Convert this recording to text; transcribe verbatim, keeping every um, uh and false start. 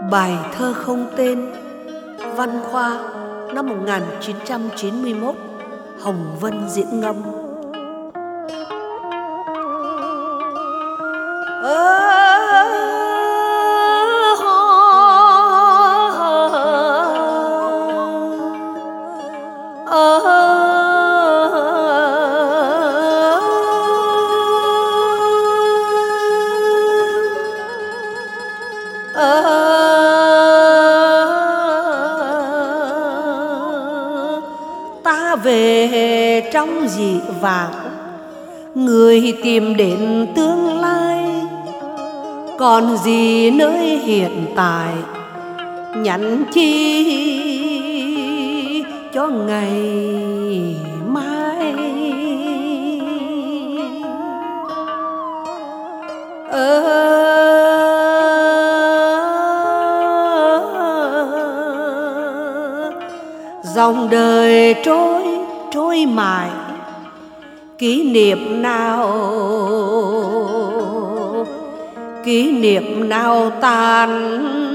Bài thơ không tên, Văn Khoa, năm một nghìn chín trăm chín mươi mốt, Hồng Vân diễn ngâm. Ta về trong dị vãng, người tìm đến tương lai, còn gì nơi hiện tại, nhắn chi cho ngày mai. Ờ, dòng đời trôi trôi mãi, kỷ niệm nào kỷ niệm nào tàn